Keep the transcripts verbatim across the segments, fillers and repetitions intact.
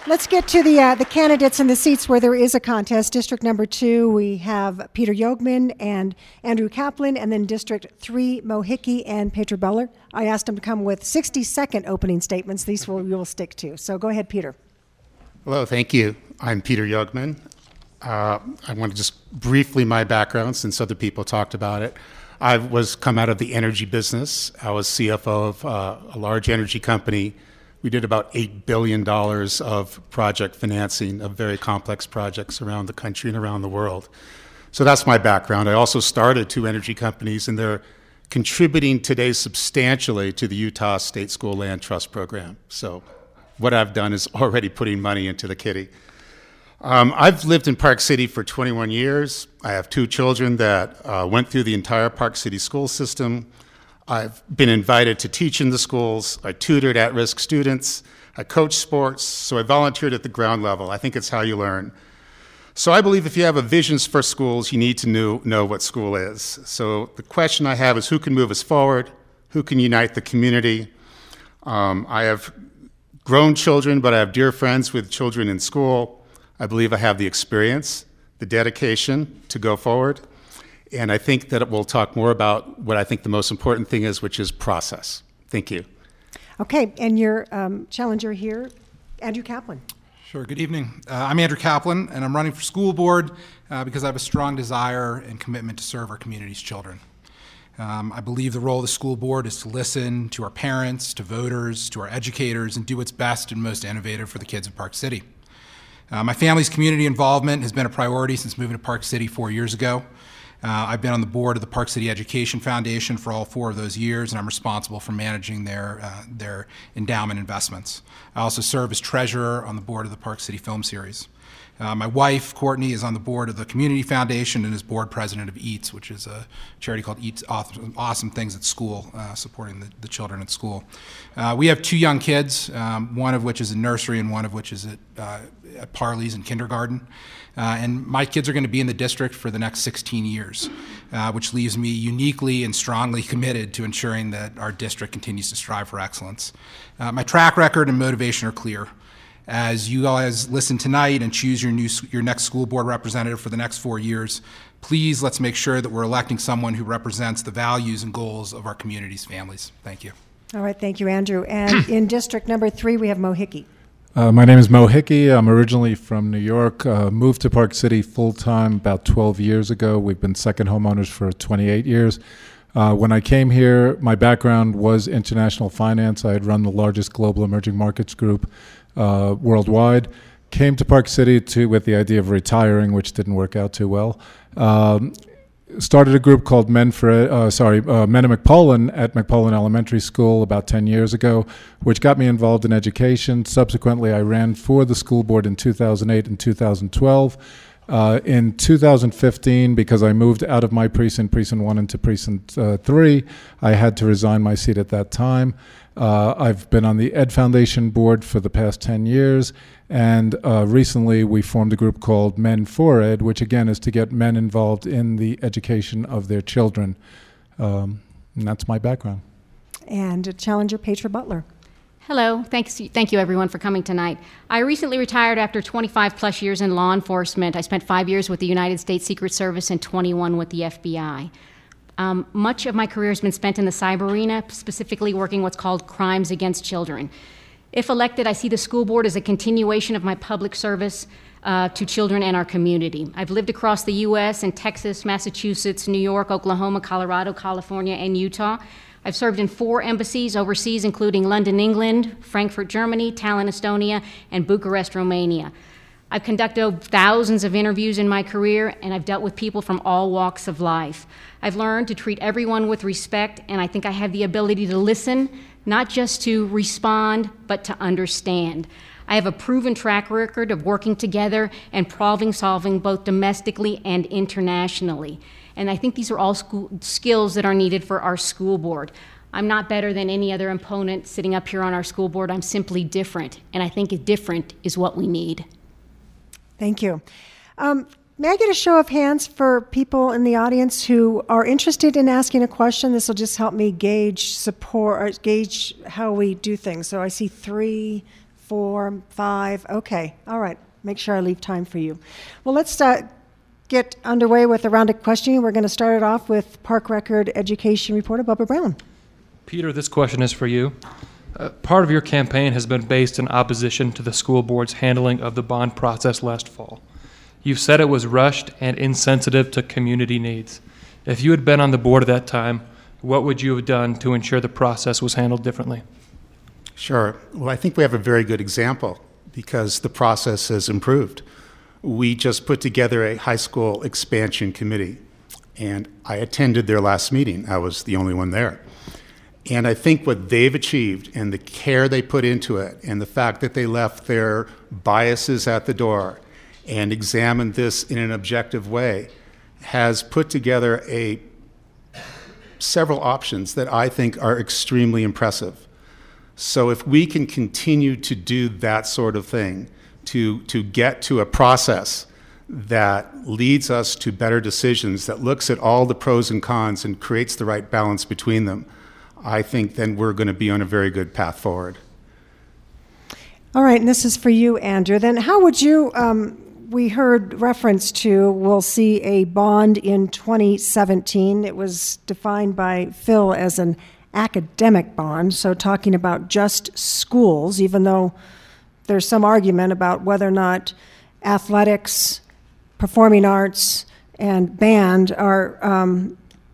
let's get to the uh, the candidates and the seats where there is a contest. District number two, we have Peter Yogman and Andrew Kaplan, and then District three, Mo Hickey and Petra Butler. I asked them to come with sixty-second opening statements. These will we will stick to. So go ahead, Peter. Hello, thank you. I'm Peter Yogman. Uh, I want to just briefly my background, since other people talked about it. I was come out of the energy business. I was C F O of uh, a large energy company. We did about eight billion dollars of project financing of very complex projects around the country and around the world. So that's my background. I also started two energy companies, and they're contributing today substantially to the Utah State School Land Trust Program. So what I've done is already putting money into the kitty. Um, I've lived in Park City for twenty-one years. I have two children that uh, went through the entire Park City school system. I've been invited to teach in the schools. I tutored at-risk students. I coached sports. So I volunteered at the ground level. I think it's how you learn. So I believe if you have a visions for schools, you need to know, know what school is. So the question I have is who can move us forward? Who can unite the community? Um, I have grown children, but I have dear friends with children in school. I believe I have the experience, the dedication to go forward, and I think that we'll talk more about what I think the most important thing is, which is process. Thank you. Okay, and your um, challenger here, Andrew Kaplan. Sure, good evening. Uh, I'm Andrew Kaplan, and I'm running for school board uh, because I have a strong desire and commitment to serve our community's children. Um, I believe the role of the school board is to listen to our parents, to voters, to our educators, and do what's best and most innovative for the kids of Park City. Uh, my family's community involvement has been a priority since moving to Park City four years ago. Uh, I've been on the board of the Park City Education Foundation for all four of those years, and I'm responsible for managing their, uh, their endowment investments. I also serve as treasurer on the board of the Park City Film Series. Uh, my wife, Courtney, is on the board of the Community Foundation and is board president of EATS, which is a charity called EATS Awesome, awesome Things at School, uh, supporting the, the children at school. Uh, we have two young kids, um, one of which is in nursery and one of which is at, uh, at Parley's in kindergarten. Uh, and my kids are going to be in the district for the next sixteen years, uh, which leaves me uniquely and strongly committed to ensuring that our district continues to strive for excellence. Uh, my track record and motivation are clear. As you guys listen tonight and choose your new your next school board representative for the next four years, please let's make sure that we're electing someone who represents the values and goals of our community's families. Thank you. All right, thank you, Andrew. And in district number three, we have Mo Hickey. Uh, my name is Mo Hickey. I'm originally from New York. Uh, moved to Park City full-time about twelve years ago. We've been second homeowners for twenty-eight years. Uh, when I came here, my background was international finance. I had run the largest global emerging markets group uh, worldwide. Came to Park City to, with the idea of retiring, which didn't work out too well. Um, started a group called Men for, uh, sorry, uh, Men of McPolin at McPolin Elementary School about ten years ago, which got me involved in education. Subsequently, I ran for the school board in two thousand eight and two thousand twelve. Uh, in two thousand fifteen, because I moved out of my precinct, precinct one, into precinct uh, three, I had to resign my seat at that time. Uh, I've been on the Ed Foundation board for the past ten years, and uh, recently we formed a group called Men for Ed, which again is to get men involved in the education of their children. Um, and that's my background. And challenger Petra Butler. Hello. Thanks, thank you, everyone, for coming tonight. I recently retired after twenty-five plus years in law enforcement. I spent five years with the United States Secret Service and twenty-one with the F B I. Um, much of my career has been spent in the cyber arena, specifically working what's called crimes against children. If elected, I see the school board as a continuation of my public service uh, to children and our community. I've lived across the U S in Texas, Massachusetts, New York, Oklahoma, Colorado, California, and Utah. I've served in four embassies overseas, including London, England, Frankfurt, Germany, Tallinn, Estonia, and Bucharest, Romania. I've conducted thousands of interviews in my career, and I've dealt with people from all walks of life. I've learned to treat everyone with respect, and I think I have the ability to listen, not just to respond, but to understand. I have a proven track record of working together and problem solving both domestically and internationally. And I think these are all school skills that are needed for our school board. I'm not better than any other opponent sitting up here on our school board. I'm simply different, and I think different is what we need. Thank you. Um, may I get a show of hands for people in the audience who are interested in asking a question? This will just help me gauge support, or gauge how we do things. So I see three, four, five. Okay, all right. Make sure I leave time for you. Well, let's uh, get underway with a round of questioning. We're going to start it off with Park Record Education reporter Bubba Brown. Peter, this question is for you. Uh, part of your campaign has been based in opposition to the school board's handling of the bond process last fall. You've said it was rushed and insensitive to community needs. If you had been on the board at that time, what would you have done to ensure the process was handled differently? Sure. Well, I think we have a very good example because the process has improved. We just put together a high school expansion committee, and I attended their last meeting. I was the only one there. And I think what they've achieved and the care they put into it and the fact that they left their biases at the door and examined this in an objective way has put together a several options that I think are extremely impressive. So if we can continue to do that sort of thing, to, to get to a process that leads us to better decisions, that looks at all the pros and cons and creates the right balance between them, I think then we're going to be on a very good path forward. All right, and this is for you, Andrew. Then how would you, um, we heard reference to, we'll see a bond in twenty seventeen. It was defined by Phil as an academic bond, so talking about just schools, even though there's some argument about whether or not athletics, performing arts, and band are um,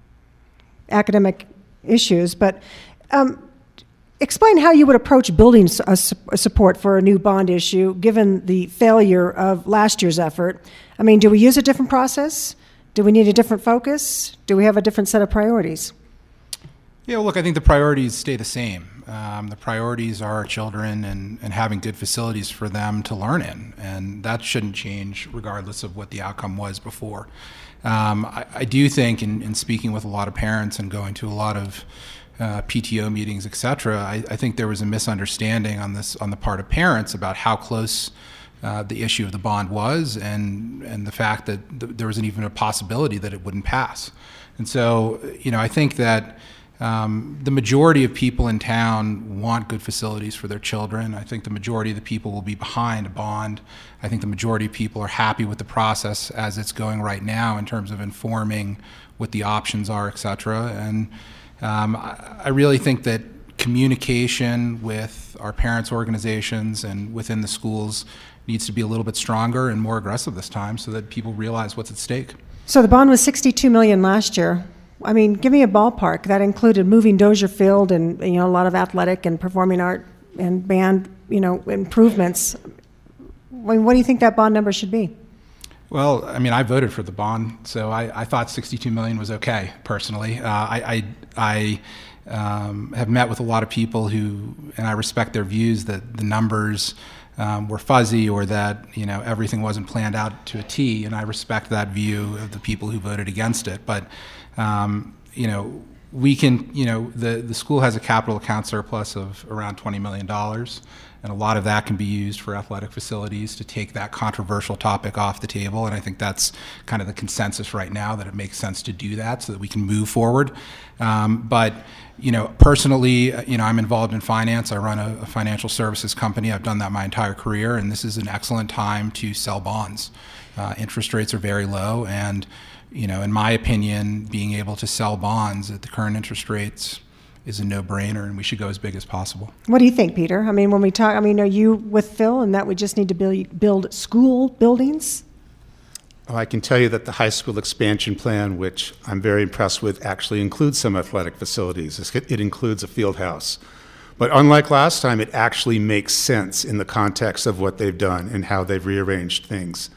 academic issues. But um, explain how you would approach building a, a support for a new bond issue, given the failure of last year's effort. I mean, do we use a different process? Do we need a different focus? Do we have a different set of priorities? Yeah, well, look, I think the priorities stay the same. Um, the priorities are our children and, and having good facilities for them to learn in, and that shouldn't change regardless of what the outcome was before. Um, I, I do think, in, in speaking with a lot of parents and going to a lot of uh, P T O meetings, et cetera, I, I think there was a misunderstanding on this on the part of parents about how close uh, the issue of the bond was, and and the fact that th- there wasn't even a possibility that it wouldn't pass. And so, you know, I think that Um, the majority of people in town want good facilities for their children. I think the majority of the people will be behind a bond. I think the majority of people are happy with the process as it's going right now in terms of informing what the options are, et cetera. And um, I, I really think that communication with our parents' organizations and within the schools needs to be a little bit stronger and more aggressive this time so that people realize what's at stake. So the bond was sixty-two million dollars last year. I mean, give me a ballpark. That included moving Dozier Field and, you know, a lot of athletic and performing art and band, you know, improvements. I mean, what do you think that bond number should be? Well, I mean, I voted for the bond, so I, I thought sixty-two million dollars was okay, personally. Uh, I, I, I um, have met with a lot of people who, and I respect their views that the numbers um, were fuzzy or that, you know, everything wasn't planned out to a T, and I respect that view of the people who voted against it. But Um, you know, we can, you know, the, the school has a capital account surplus of around twenty million dollars, and a lot of that can be used for athletic facilities to take that controversial topic off the table, and I think that's kind of the consensus right now, that it makes sense to do that so that we can move forward. Um, but, you know, personally, you know, I'm involved in finance. I run a, a financial services company. I've done that my entire career, and this is an excellent time to sell bonds. Uh, interest rates are very low, and you know, in my opinion, being able to sell bonds at the current interest rates is a no-brainer, and we should go as big as possible. What do you think, Peter? I mean, when we talk, I mean, are you with Phil and that we just need to build, build school buildings? Well, I can tell you that the high school expansion plan, which I'm very impressed with, actually includes some athletic facilities. It includes a field house. But unlike last time, it actually makes sense in the context of what they've done and how they've rearranged things.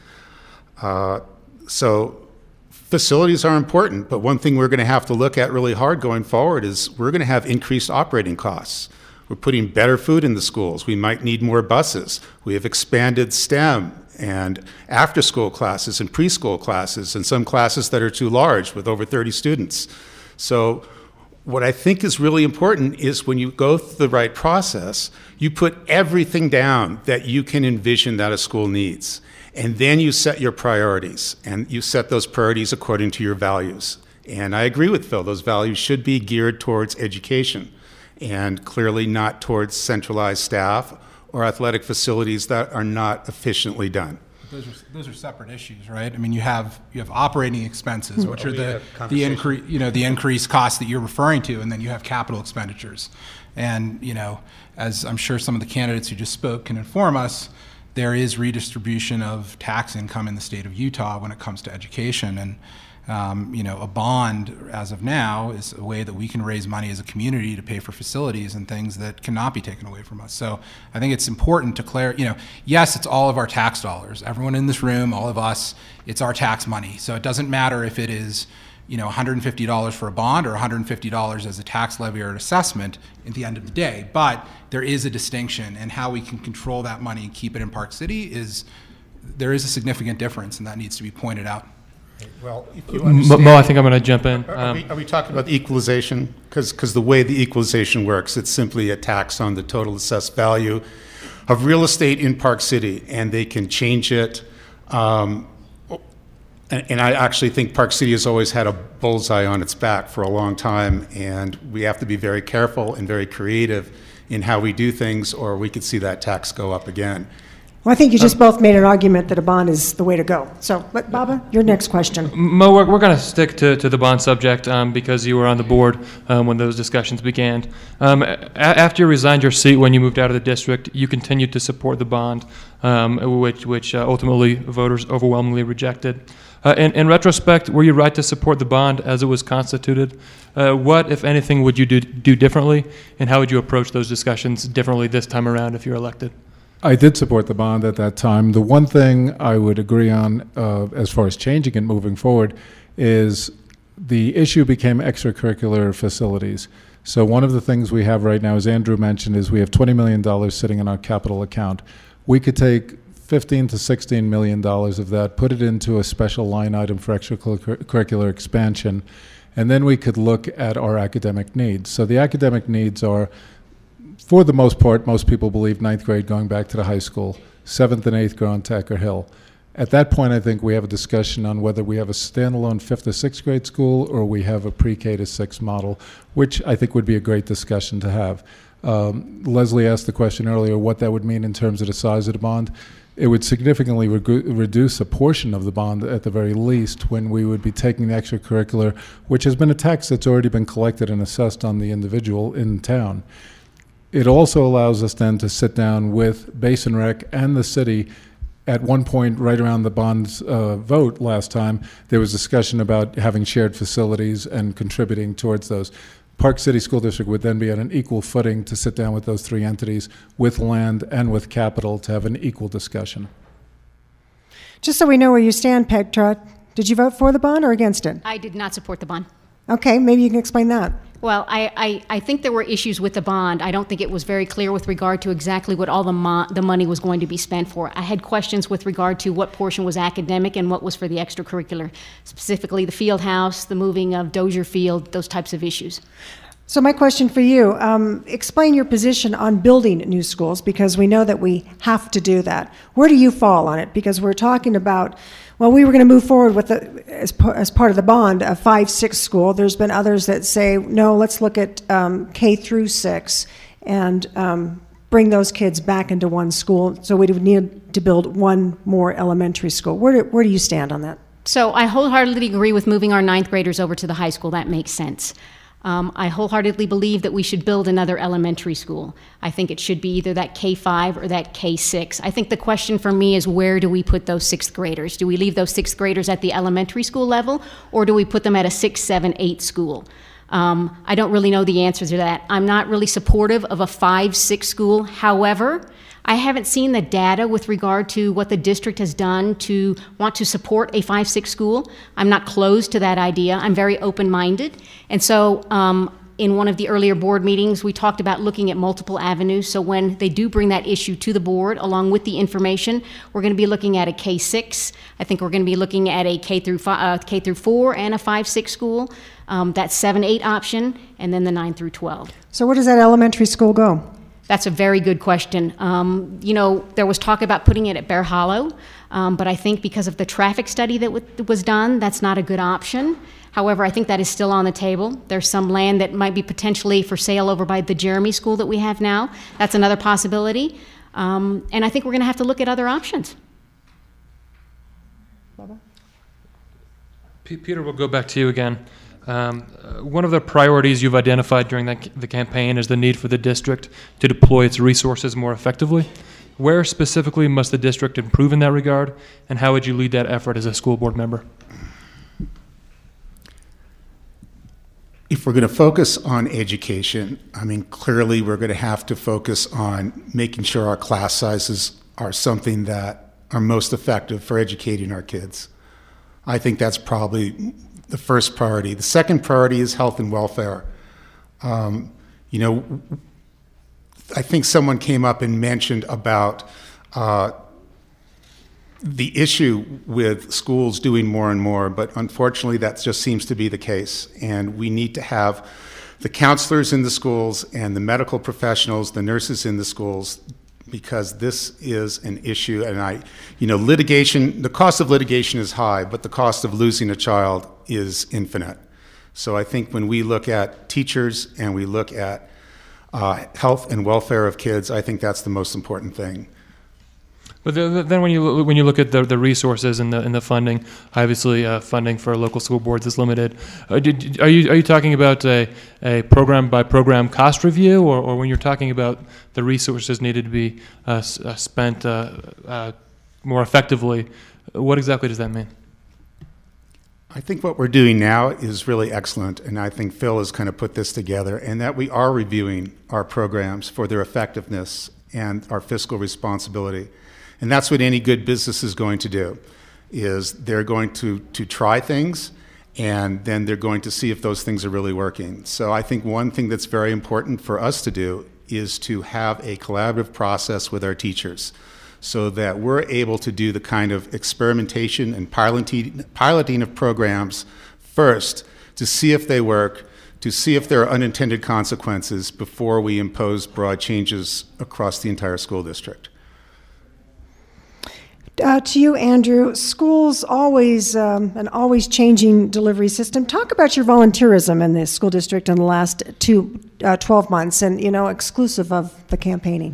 Uh, so facilities are important, but one thing we're going to have to look at really hard going forward is we're going to have increased operating costs. We're putting better food in the schools. We might need more buses. We have expanded STEM and after-school classes and preschool classes and some classes that are too large with over thirty students. So what I think is really important is when you go through the right process, you put everything down that you can envision that a school needs. And then you set your priorities, and you set those priorities according to your values. And I agree with Phil, those values should be geared towards education and clearly not towards centralized staff or athletic facilities that are not efficiently done. Those are those are separate issues, right? I mean, you have you have operating expenses, which are the the increase, you know, the increased costs that you're referring to, and then you have capital expenditures. And you know, as I'm sure some of the candidates who just spoke can inform us, there is redistribution of tax income in the state of Utah when it comes to education, and um, you know, a bond as of now is a way that we can raise money as a community to pay for facilities and things that cannot be taken away from us. So I think it's important to clear, you know, yes, it's all of our tax dollars. Everyone in this room, all of us, it's our tax money. So it doesn't matter if it is, you know, one hundred fifty dollars for a bond or one hundred fifty dollars as a tax levy or an assessment at the end of the day. But there is a distinction, and how we can control that money and keep it in Park City is, there is a significant difference, and that needs to be pointed out. Well, if you Mo, understand, Mo, I think I'm going to jump in. are, Um, we, are we talking about the equalization? Because the way the equalization works, it's simply a tax on the total assessed value of real estate in Park City, and they can change it. Um, and, and I actually think Park City has always had a bullseye on its back for a long time, and we have to be very careful and very creative in how we do things, or we could see that tax go up again. Well, I think you just both made an argument that a bond is the way to go. So, but Baba, your next question. Mo, we're, we're going to stick to, to the bond subject um, because you were on the board um, when those discussions began. Um, a- after you resigned your seat when you moved out of the district, you continued to support the bond, um, which, which uh, ultimately voters overwhelmingly rejected. Uh, in, in retrospect, were you right to support the bond as it was constituted? Uh, what, if anything, would you do, do differently, and how would you approach those discussions differently this time around if you're elected? I did support the bond at that time. The one thing I would agree on uh, as far as changing it moving forward is the issue became extracurricular facilities. So one of the things we have right now, as Andrew mentioned, is we have twenty million dollars sitting in our capital account. We could take fifteen to sixteen million dollars of that, put it into a special line item for extracurricular expansion, and then we could look at our academic needs. So the academic needs are, for the most part, most people believe ninth grade going back to the high school, seventh and eighth grade on Tacker Hill. At that point, I think we have a discussion on whether we have a standalone fifth or sixth grade school or we have a pre-K to six model, which I think would be a great discussion to have. Um, Leslie asked the question earlier what that would mean in terms of the size of the bond. It would significantly regu- reduce a portion of the bond at the very least when we would be taking the extracurricular, which has been a tax that's already been collected and assessed on the individual in town. It also allows us then to sit down with Basin Rec and the city. At one point, right around the bonds uh, vote last time, there was discussion about having shared facilities and contributing towards those. Park City School District would then be on an equal footing to sit down with those three entities, with land and with capital, to have an equal discussion. Just so we know where you stand, Petra, did you vote for the bond or against it? I did not support the bond. Okay, maybe you can explain that. Well, I, I, I think there were issues with the bond. I don't think it was very clear with regard to exactly what all the, mo- the money was going to be spent for. I had questions with regard to what portion was academic and what was for the extracurricular, specifically the field house, the moving of Dozier Field, those types of issues. So my question for you, um, explain your position on building new schools, because we know that we have to do that. Where do you fall on it? Because we're talking about, well, we were going to move forward with, the, as, par, as part of the bond, a five six school. There's been others that say, no, let's look at um, K through six and um, bring those kids back into one school. So we would need to build one more elementary school. Where do, where do you stand on that? So I wholeheartedly agree with moving our ninth graders over to the high school. That makes sense. Um, I wholeheartedly believe that we should build another elementary school. I think it should be either that K five or that K six. I think the question for me is, where do we put those sixth graders? Do we leave those sixth graders at the elementary school level, or do we put them at a six, seven, eight school? Um, I don't really know the answer to that. I'm not really supportive of a five six school. However, I haven't seen the data with regard to what the district has done to want to support a five six school. I'm not closed to that idea. I'm very open-minded. And so um, in one of the earlier board meetings, we talked about looking at multiple avenues. So when they do bring that issue to the board, along with the information, we're going to be looking at a K six. I think we're going to be looking at a K through five, uh, K through four and a five six school. Um, that seven eight option, and then the nine through twelve. So where does that elementary school go? That's a very good question. Um, you know, there was talk about putting it at Bear Hollow, um, but I think because of the traffic study that w- was done, that's not a good option. However, I think that is still on the table. There's some land that might be potentially for sale over by the Jeremy School that we have now. That's another possibility. Um, and I think we're going to have to look at other options. P- Peter, we'll go back to you again. Um, uh, one of the priorities you've identified during that, the campaign is the need for the district to deploy its resources more effectively. Where specifically must the district improve in that regard, and how would you lead that effort as a school board member? If we're going to focus on education, I mean, clearly we're going to have to focus on making sure our class sizes are something that are most effective for educating our kids. I think that's probably the first priority. The second priority is health and welfare. Um, you know, I think someone came up and mentioned about uh, the issue with schools doing more and more, but unfortunately that just seems to be the case. And we need to have the counselors in the schools and the medical professionals, the nurses in the schools, because this is an issue. And I, you know, litigation, the cost of litigation is high, but the cost of losing a child is infinite. So I think when we look at teachers and we look at uh, health and welfare of kids, I think that's the most important thing. But the, then, when you when you look at the, the resources and the and the funding, obviously uh, funding for local school boards is limited. Uh, did, are you are you talking about a, a program by program cost review, or, or when you're talking about the resources needed to be uh, s- uh, spent uh, uh, more effectively, what exactly does that mean? I think what we're doing now is really excellent, and I think Phil has kind of put this together, and that we are reviewing our programs for their effectiveness and our fiscal responsibility. And that's what any good business is going to do, is they're going to, to try things, and then they're going to see if those things are really working. So I think one thing that's very important for us to do is to have a collaborative process with our teachers, so that we're able to do the kind of experimentation and piloting, piloting of programs first to see if they work, to see if there are unintended consequences before we impose broad changes across the entire school district. Uh, to you, Andrew, schools always um, an always changing delivery system. Talk about your volunteerism in the school district in the last two, uh, twelve months, and you know, exclusive of the campaigning.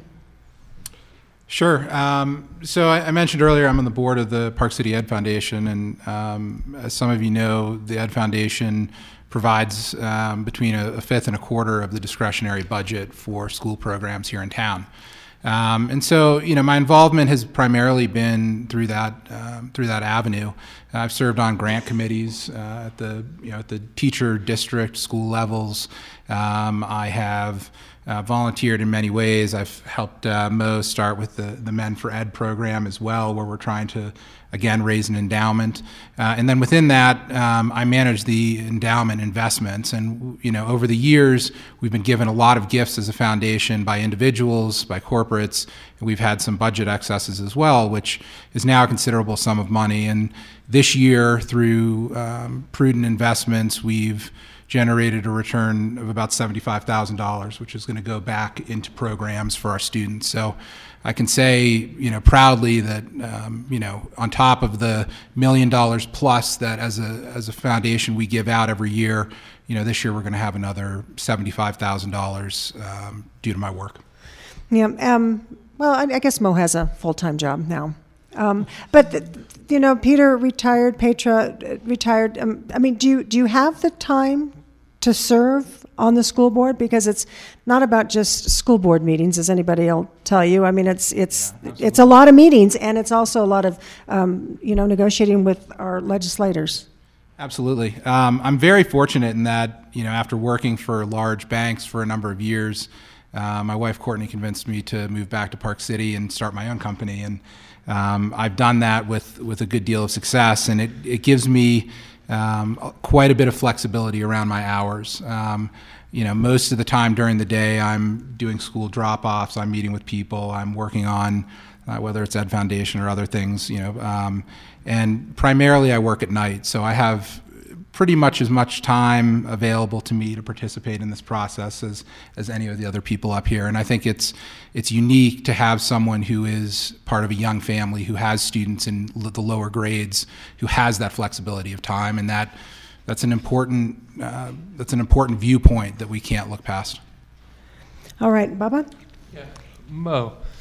Sure. Um, so I, I mentioned earlier I'm on the board of the Park City Ed Foundation, and um, as some of you know, the Ed Foundation provides um, between a, a fifth and a quarter of the discretionary budget for school programs here in town. Um, and so, you know, my involvement has primarily been through that um, through that avenue. I've served on grant committees uh, at the you know at the teacher, district, school levels. Um, I have uh, volunteered in many ways. I've helped uh, Mo start with the the Men for Ed program as well, where we're trying to again raise an endowment. Uh, and then within that, um, I manage the endowment investments. And you know, over the years, we've been given a lot of gifts as a foundation by individuals, by corporates, and we've had some budget excesses as well, which is now a considerable sum of money. And this year, through um, prudent investments, we've generated a return of about seventy-five thousand dollars, which is going to go back into programs for our students. So I can say, you know, proudly that, um, you know, on top of the million dollars plus that as a as a foundation we give out every year, you know, this year we're going to have another seventy-five thousand dollars um, due to my work. Yeah. Um, well, I, I guess Mo has a full-time job now. Um, but, the, you know, Peter retired, Petra uh, retired. Um, I mean, do you, do you have the time to serve on the school board? Because it's not about just school board meetings, as anybody will tell you. I mean, it's it's yeah, it's a lot of meetings, and it's also a lot of, um, you know, negotiating with our legislators. Absolutely. Um, I'm very fortunate in that, you know, after working for large banks for a number of years, uh, my wife Courtney convinced me to move back to Park City and start my own company. And Um, I've done that with, with a good deal of success, and it, it gives me um, quite a bit of flexibility around my hours. Um, you know, most of the time during the day, I'm doing school drop-offs, I'm meeting with people, I'm working on uh, whether it's Ed Foundation or other things, you know, um, and primarily I work at night, so I have pretty much as much time available to me to participate in this process as, as any of the other people up here. And I think it's it's unique to have someone who is part of a young family, who has students in l- the lower grades, who has that flexibility of time, and that that's an important uh, that's an important viewpoint that we can't look past. All right, Bubba? Yeah. Mo,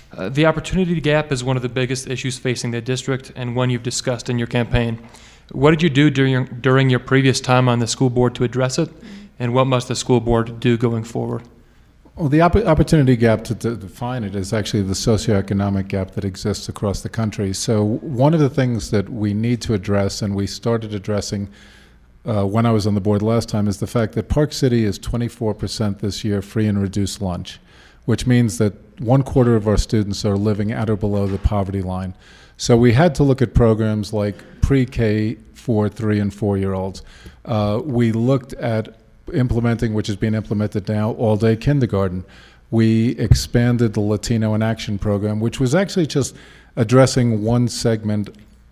Uh, the opportunity gap is one of the biggest issues facing the district and one you've discussed in your campaign. What did you do during your, during your previous time on the school board to address it, and what must the school board do going forward? Well, the opp- opportunity gap, to, to define it, is actually the socioeconomic gap that exists across the country. So one of the things that we need to address, and we started addressing uh, when I was on the board last time, is the fact that Park City is twenty-four percent this year free and reduced lunch, which means that one quarter of our students are living at or below the poverty line. So we had to look at programs like pre-K for three and four-year-olds. Uh, we looked at implementing, which is being implemented now, all-day kindergarten. We expanded the Latino in Action program, which was actually just addressing one segment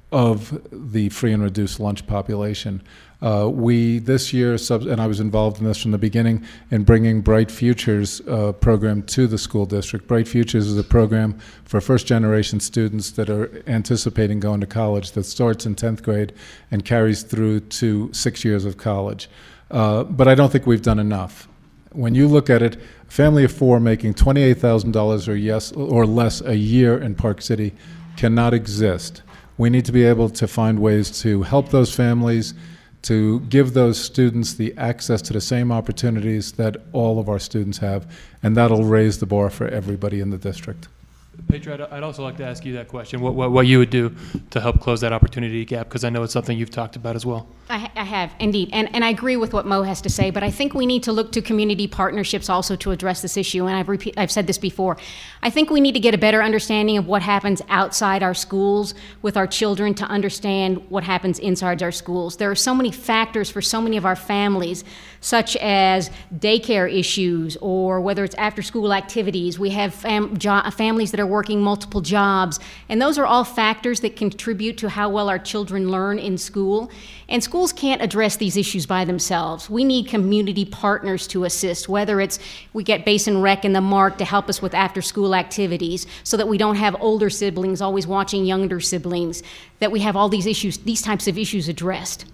of the free and reduced lunch population. Uh, we, this year, sub- and I was involved in this from the beginning, in bringing Bright Futures uh, program to the school district. Bright Futures is a program for first-generation students that are anticipating going to college that starts in tenth grade and carries through to six years of college. Uh, but I don't think we've done enough. When you look at it, a family of four making twenty-eight thousand dollars or, yes, or less a year in Park City cannot exist. We need to be able to find ways to help those families, to give those students the access to the same opportunities that all of our students have, and that'll raise the bar for everybody in the district. Petra, I'd, I'd also like to ask you that question, what, what, what you would do to help close that opportunity gap, because I know it's something you've talked about as well. I, I have, indeed. And, and I agree with what Mo has to say, but I think we need to look to community partnerships also to address this issue. And I've, repeat, I've said this before. I think we need to get a better understanding of what happens outside our schools with our children to understand what happens inside our schools. There are so many factors for so many of our families, such as daycare issues or whether it's after-school activities. We have fam- jo- families that are working multiple jobs, and those are all factors that contribute to how well our children learn in school. And schools can't address these issues by themselves. We need community partners to assist, whether it's we get Basin Rec and the Mark to help us with after-school activities so that we don't have older siblings always watching younger siblings, that we have all these issues, these types of issues addressed.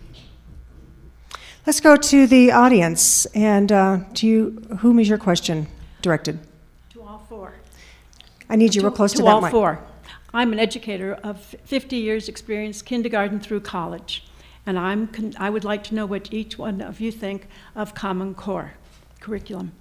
Let's go to the audience. And uh, to you, whom is your question directed? To all four. I need you real close to, to that all mic. four. I'm an educator of fifty years experience, kindergarten through college. And I'm con- I would like to know what each one of you think of Common Core curriculum.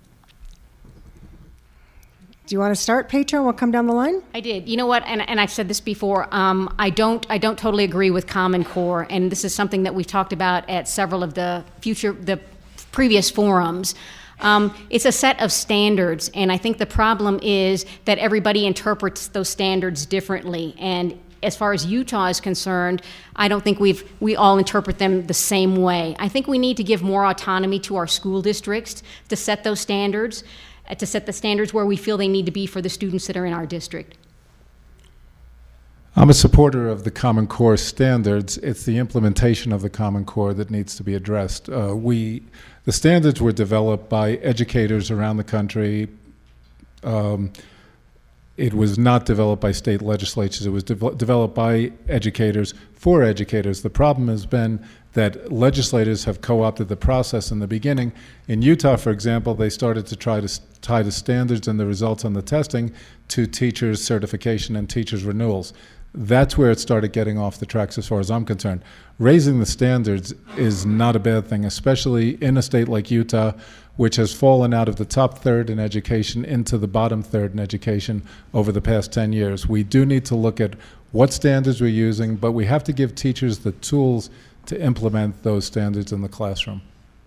Do you want to start, Petra? We'll come down the line. I did. You know what? And, and I've said this before. Um, I don't. I don't totally agree with Common Core, and this is something that we've talked about at several of the future, the previous forums. Um, it's a set of standards, and I think the problem is that everybody interprets those standards differently. And as far as Utah is concerned, I don't think we've we all interpret them the same way. I think we need to give more autonomy to our school districts to set those standards, uh, to set the standards where we feel they need to be for the students that are in our district. I'm a supporter of the Common Core standards. It's the implementation of the Common Core that needs to be addressed. Uh, we, the standards were developed by educators around the country. Um, It was not developed by state legislatures. It was de- developed by educators for educators. The problem has been that legislators have co-opted the process in the beginning. In Utah, for example, they started to try to s- tie the standards and the results on the testing to teachers' certification and teachers' renewals. That's where it started getting off the tracks as far as I'm concerned. Raising the standards is not a bad thing, especially in a state like Utah, which has fallen out of the top third in education into the bottom third in education over the past ten years. We do need to look at what standards we're using, but we have to give teachers the tools to implement those standards in the classroom.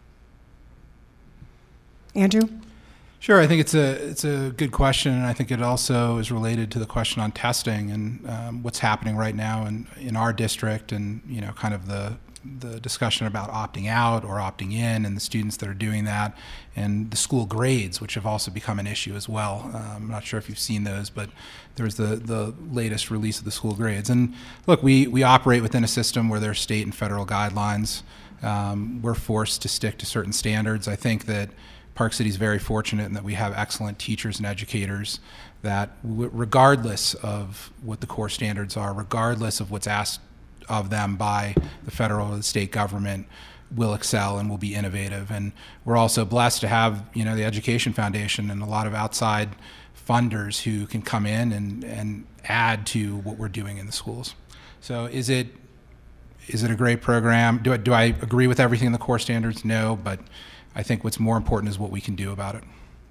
Andrew? Sure, I think it's a it's a good question, and I think it also is related to the question on testing and um, what's happening right now in, in our district, and you know, kind of the the discussion about opting out or opting in, and the students that are doing that, and the school grades, which have also become an issue as well. Um, I'm not sure if you've seen those, but there's the the latest release of the school grades. And look, we we operate within a system where there are state and federal guidelines. Um, we're forced to stick to certain standards. I think that Park City is very fortunate in that we have excellent teachers and educators that, w- regardless of what the core standards are, regardless of what's asked of them by the federal or the state government, will excel and will be innovative. And we're also blessed to have, you know, the Education Foundation and a lot of outside funders who can come in and, and add to what we're doing in the schools. So is it is it a great program? Do I, do I agree with everything in the core standards? No, but I think what's more important is what we can do about it.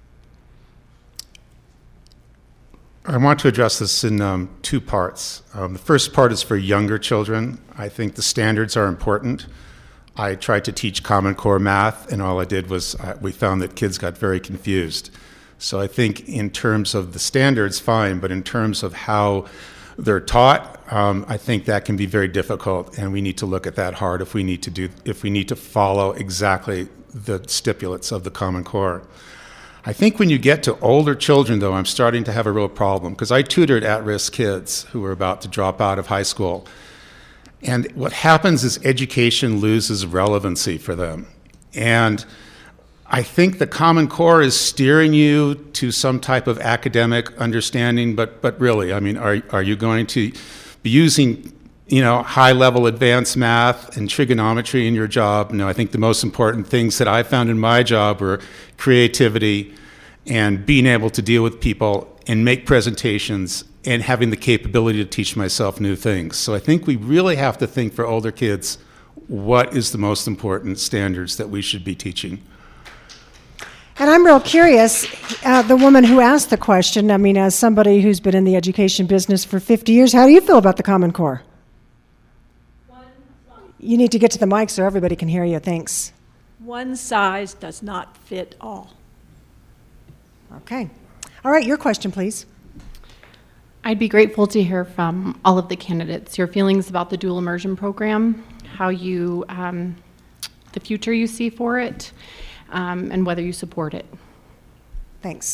I want to address this in um, two parts. Um, the first part is for younger children. I think the standards are important. I tried to teach Common Core math, and all I did was uh, we found that kids got very confused. So I think in terms of the standards, fine, but in terms of how they're taught, um, I think that can be very difficult, and we need to look at that hard if we need to do if we need to follow exactly the stipulates of the Common Core. I think when you get to older children, though, I'm starting to have a real problem, because I tutored at-risk kids who were about to drop out of high school. And what happens is education loses relevancy for them. And I think the Common Core is steering you to some type of academic understanding, but but really, I mean, are are you going to be using, you know, high-level advanced math and trigonometry in your job? No, I think the most important things that I found in my job were creativity and being able to deal with people and make presentations and having the capability to teach myself new things. So I think we really have to think for older kids, what is the most important standards that we should be teaching? And I'm real curious, uh, the woman who asked the question, I mean, as somebody who's been in the education business for fifty years, how do you feel about the Common Core? You need to get to the mic so everybody can hear you. Thanks. One size does not fit all. Okay. All right, your question, please. I'd be grateful to hear from all of the candidates your feelings about the dual immersion program, how you, um, the future you see for it, um, and whether you support it. Thanks.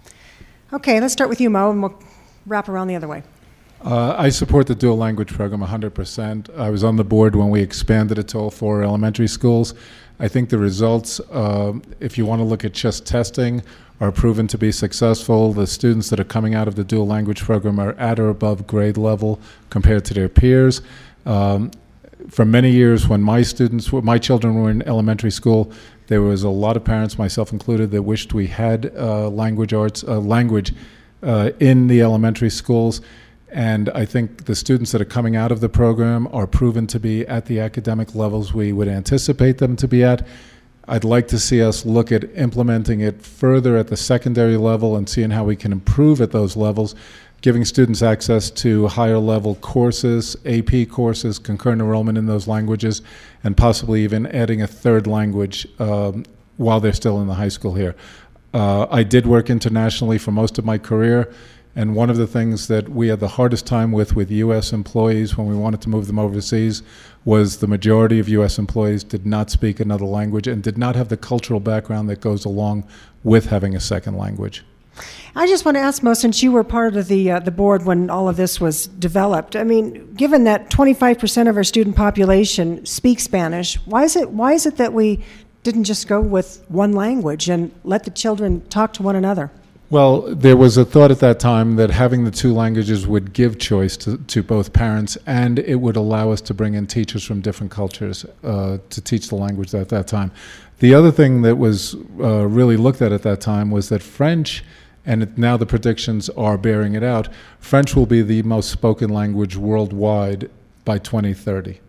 Okay, let's start with you, Mo, and we'll wrap around the other way. Uh, I support the dual language program one hundred percent. I was on the board when we expanded it to all four elementary schools. I think the results, uh, if you want to look at just testing, are proven to be successful. The students that are coming out of the dual language program are at or above grade level compared to their peers. Um, for many years, when my students, my children were in elementary school, there was a lot of parents, myself included, that wished we had uh, language arts, uh, language uh, in the elementary schools. And I think the students that are coming out of the program are proven to be at the academic levels we would anticipate them to be at. I'd like to see us look at implementing it further at the secondary level and seeing how we can improve at those levels, giving students access to higher level courses, A P courses, concurrent enrollment in those languages, and possibly even adding a third language um, while they're still in the high school here. Uh, I did work internationally for most of my career. And one of the things that we had the hardest time with with U S employees when we wanted to move them overseas was the majority of U S employees did not speak another language and did not have the cultural background that goes along with having a second language. I just want to ask, Mo, since you were part of the uh, the board when all of this was developed, I mean, given that twenty-five percent of our student population speaks Spanish, why is it why is it that we didn't just go with one language and let the children talk to one another? Well, there was a thought at that time that having the two languages would give choice to, to both parents, and it would allow us to bring in teachers from different cultures uh, to teach the language at that time. The other thing that was uh, really looked at at that time was that French, and it, now the predictions are bearing it out, French will be the most spoken language worldwide by twenty thirty.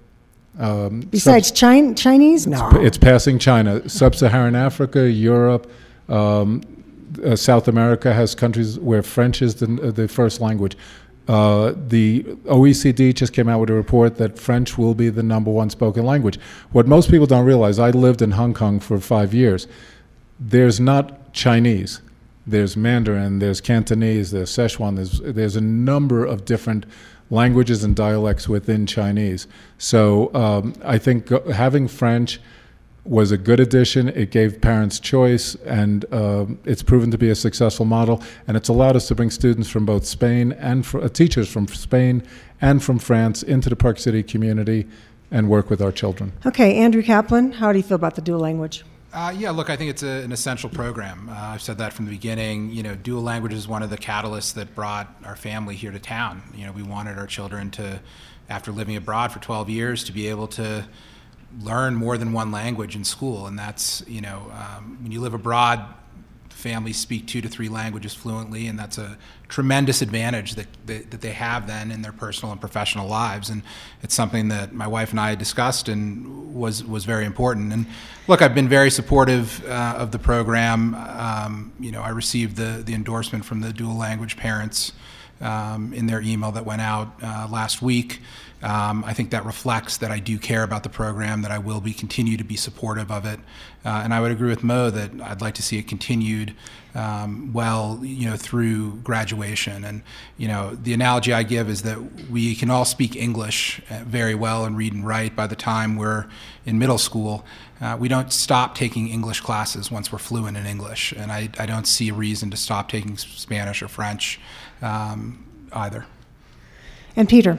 Um, Besides sub- Chin- Chinese? No. It's, it's passing China. Sub-Saharan Africa, Europe, um, Uh, South America has countries where French is the, uh, the first language. Uh, the O E C D just came out with a report that French will be the number one spoken language. What most people don't realize, I lived in Hong Kong for five years. There's not Chinese. There's Mandarin, there's Cantonese, there's Szechuan, there's, there's a number of different languages and dialects within Chinese. So um, I think having French was a good addition. It gave parents choice, and uh, it's proven to be a successful model, and it's allowed us to bring students from both Spain and for, uh, teachers from Spain and from France into the Park City community and work with our children. Okay, Andrew Kaplan, how do you feel about the dual language? Uh, yeah, look, I think it's a, an essential program. Uh, I've said that from the beginning. You know, dual language is one of the catalysts that brought our family here to town. You know, we wanted our children to, after living abroad for twelve years, to be able to learn more than one language in school, and that's, you know, um, when you live abroad, families speak two to three languages fluently, and that's a tremendous advantage that, that, that they have then in their personal and professional lives. And it's something that my wife and I discussed and was, was very important. And look, I've been very supportive uh, of the program. Um, you know, I received the, the endorsement from the dual language parents um, in their email that went out uh, last week. Um, I think that reflects that I do care about the program, that I will be continue to be supportive of it, uh, and I would agree with Mo that I'd like to see it continued um, well, you know, through graduation. And you know, the analogy I give is that we can all speak English very well and read and write by the time we're in middle school. Uh, we don't stop taking English classes once we're fluent in English, and I, I don't see a reason to stop taking Spanish or French um, either. And Peter.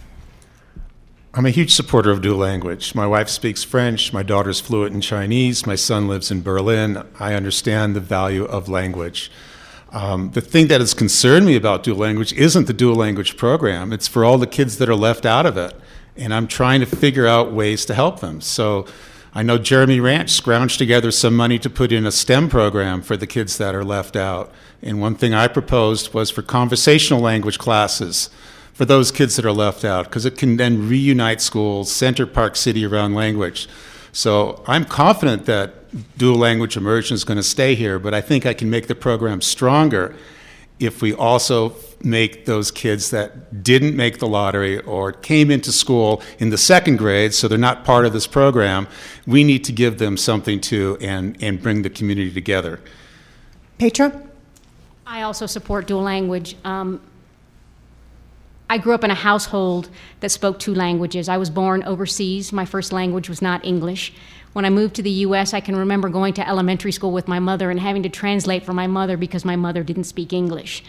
I'm a huge supporter of dual language. My wife speaks French, my daughter's fluent in Chinese, my son lives in Berlin. I understand the value of language. Um, the thing that has concerned me about dual language isn't the dual language program. It's for all the kids that are left out of it. And I'm trying to figure out ways to help them. So I know Jeremy Ranch scrounged together some money to put in a STEM program for the kids that are left out. And one thing I proposed was for conversational language classes for those kids that are left out, because it can then reunite schools, center Park City around language. So I'm confident that dual language immersion is going to stay here, but I think I can make the program stronger if we also make those kids that didn't make the lottery or came into school in the second grade, so they're not part of this program, we need to give them something to and, and bring the community together. Petra? I also support dual language. Um, I grew up in a household that spoke two languages. I was born overseas. My first language was not English. When I moved to the U S, I can remember going to elementary school with my mother and having to translate for my mother because my mother didn't speak English.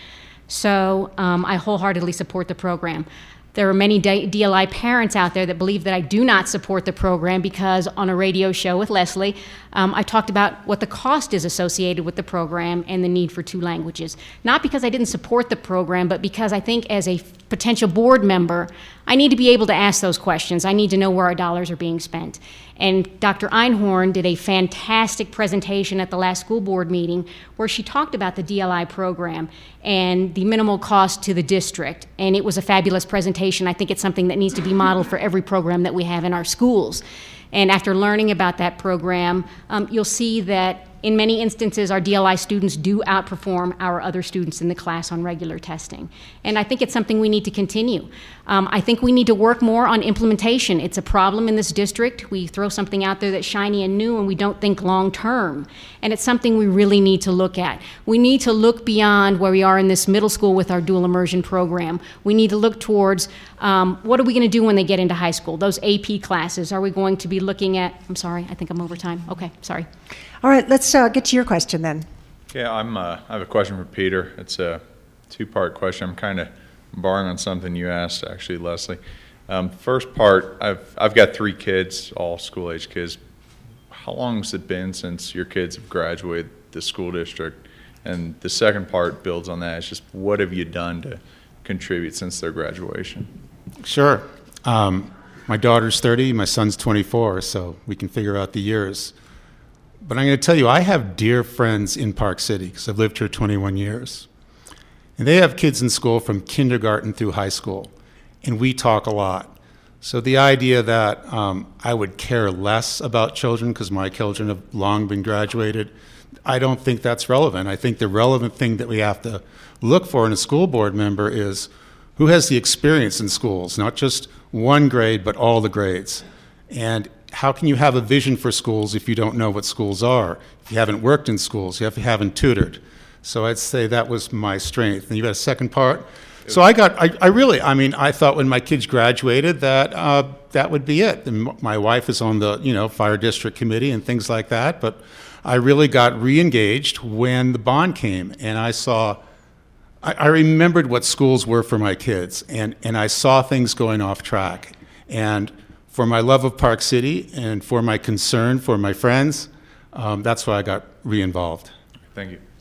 So um, I wholeheartedly support the program. There are many D L I parents out there that believe that I do not support the program because on a radio show with Leslie, um, I talked about what the cost is associated with the program and the need for two languages. Not because I didn't support the program, but because I think as a potential board member, I need to be able to ask those questions. I need to know where our dollars are being spent. And Doctor Einhorn did a fantastic presentation at the last school board meeting where she talked about the D L I program and the minimal cost to the district. And it was a fabulous presentation. I think it's something that needs to be modeled for every program that we have in our schools. And after learning about that program, um, you'll see that in many instances, our D L I students do outperform our other students in the class on regular testing. And I think it's something we need to continue. Um, I think we need to work more on implementation. It's a problem in this district. We throw something out there that's shiny and new and we don't think long term. And it's something we really need to look at. We need to look beyond where we are in this middle school with our dual immersion program. We need to look towards um, what are we going to do when they get into high school? Those A P classes, are we going to be looking at, I'm sorry, I think I'm over time. Okay, sorry. All right, let's uh, get to your question then. Yeah, I'm, uh, I have a question for Peter. It's a two-part question. I'm kind of borrowing on something you asked, actually, Leslie. Um, first part, I've, I've got three kids, all school-age kids. How long has it been since your kids have graduated the school district? And the second part builds on that. It's just what have you done to contribute since their graduation? Sure. Um, my daughter's thirty, my son's twenty-four, so we can figure out the years. But I'm going to tell you, I have dear friends in Park City because I've lived here twenty-one years. And they have kids in school from kindergarten through high school. And we talk a lot. So the idea that um, I would care less about children because my children have long been graduated, I don't think that's relevant. I think the relevant thing that we have to look for in a school board member is who has the experience in schools, not just one grade, but all the grades. And how can you have a vision for schools if you don't know what schools are? If you haven't worked in schools, if you haven't tutored. So I'd say that was my strength. And you got a second part? So I got, I, I really, I mean, I thought when my kids graduated that uh, that would be it. And my wife is on the, you know, fire district committee and things like that. But I really got re-engaged when the bond came. And I saw, I, I remembered what schools were for my kids. And, and I saw things going off track. And for my love of Park City and for my concern for my friends, um, that's why I got re-involved. Thank you.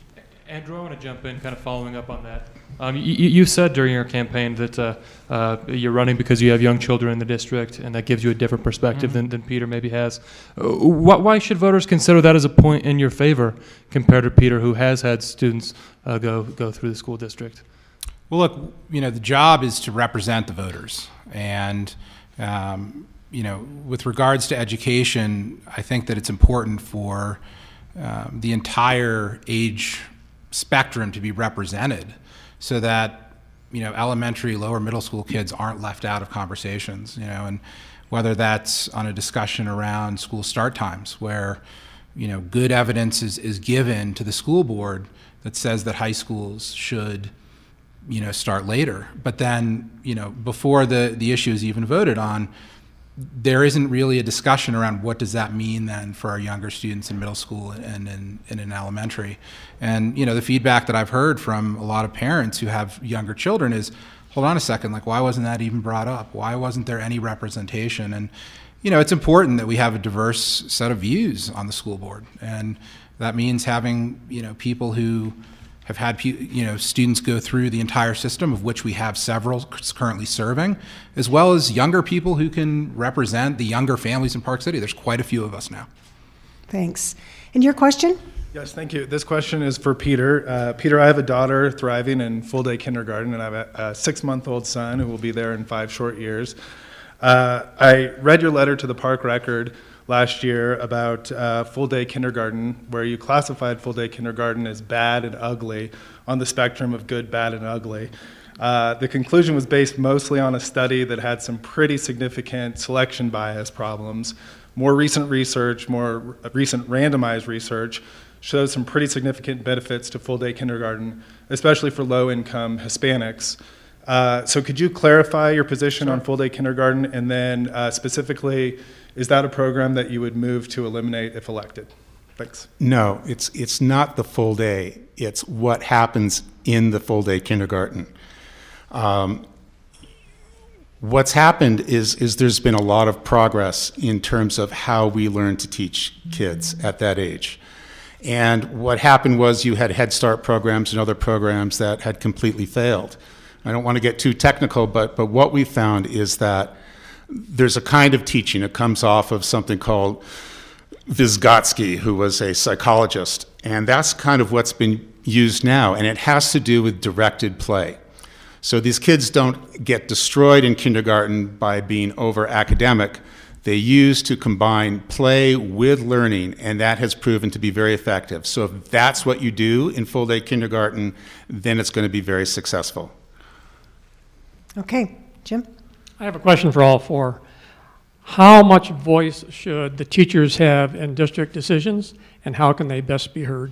Andrew, I want to jump in, kind of following up on that. Um, you, you said during your campaign that uh, uh, you're running because you have young children in the district, and that gives you a different perspective mm-hmm. than, than Peter maybe has. Uh, why, why should voters consider that as a point in your favor compared to Peter, who has had students uh, go go through the school district? Well, look, you know, the job is to represent the voters, and um, you know, with regards to education, I think that it's important for um, the entire age spectrum to be represented, so that, you know, elementary, lower middle school kids aren't left out of conversations, you know, and whether that's on a discussion around school start times, where, you know, good evidence is, is given to the school board that says that high schools should, you know, start later. But then, you know, before the, the issue is even voted on, there isn't really a discussion around what does that mean then for our younger students in middle school and in, and in elementary. And, you know, the feedback that I've heard from a lot of parents who have younger children is, hold on a second, like, why wasn't that even brought up? Why wasn't there any representation? And, you know, it's important that we have a diverse set of views on the school board. And that means having, you know, people who have had, you know, students go through the entire system, of which we have several currently serving, as well as younger people who can represent the younger families in Park City. There's quite a few of us now. Thanks. And your question? Yes, thank you. This question is for Peter. Uh, Peter, I have a daughter thriving in full-day kindergarten, and I have a, a six-month-old son who will be there in five short years. Uh, I read your letter to the Park Record last year about uh, full-day kindergarten, where you classified full-day kindergarten as bad and ugly on the spectrum of good, bad, and ugly. Uh, the conclusion was based mostly on a study that had some pretty significant selection bias problems. More recent research, more recent randomized research, shows some pretty significant benefits to full-day kindergarten, especially for low-income Hispanics. Uh, so could you clarify your position Sure. on full-day kindergarten, and then uh, specifically, is that a program that you would move to eliminate if elected? Thanks. No, it's it's not the full day. It's what happens in the full day kindergarten. Um, what's happened is is there's been a lot of progress in terms of how we learn to teach kids at that age. And what happened was you had Head Start programs and other programs that had completely failed. I don't want to get too technical, but but what we found is that there's a kind of teaching. It comes off of something called Vygotsky, who was a psychologist, and that's kind of what's been used now, and it has to do with directed play. So these kids don't get destroyed in kindergarten by being over academic. They use to combine play with learning, and that has proven to be very effective. So if that's what you do in full day kindergarten, then it's going to be very successful. Okay, Jim? I have a question for all four. How much voice should the teachers have in district decisions, and how can they best be heard?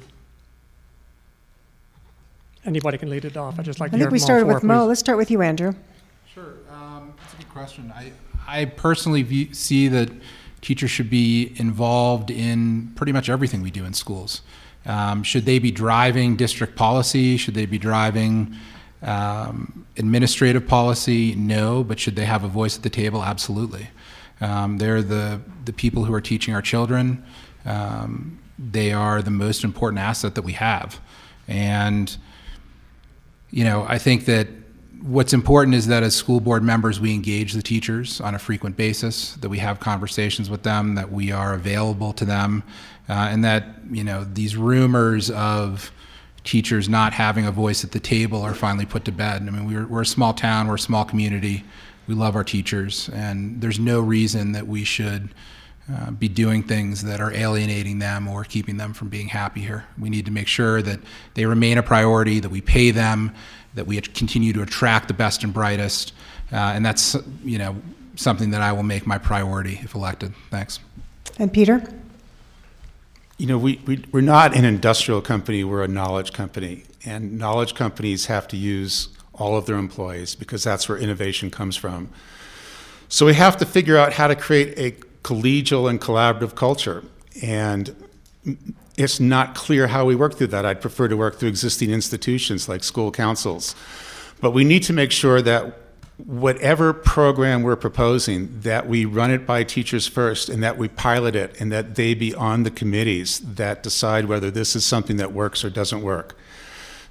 Anybody can lead it off. I'd just like I to hear think we from all started four, with Mo. please. Let's start with you, Andrew. Sure, um, that's a good question. I, I personally view, see that teachers should be involved in pretty much everything we do in schools. Um, should they be driving district policy? Should they be driving um, administrative policy? No, but should they have a voice at the table? Absolutely. Um, they're the, the people who are teaching our children. Um, they are the most important asset that we have. And, you know, I think that what's important is that as school board members, we engage the teachers on a frequent basis, that we have conversations with them, that we are available to them, uh, and that, you know, these rumors of teachers not having a voice at the table are finally put to bed. I mean, we're, we're a small town, we're a small community, we love our teachers, and there's no reason that we should uh, be doing things that are alienating them or keeping them from being happy here. We need to make sure that they remain a priority, that we pay them, that we continue to attract the best and brightest, uh, and that's, you know, something that I will make my priority if elected. Thanks. And Peter? You know, we, we, we're not an industrial company, we're a knowledge company. And knowledge companies have to use all of their employees because that's where innovation comes from. So we have to figure out how to create a collegial and collaborative culture. And it's not clear how we work through that. I'd prefer to work through existing institutions like school councils. But we need to make sure that whatever program we're proposing, that we run it by teachers first and that we pilot it and that they be on the committees that decide whether this is something that works or doesn't work.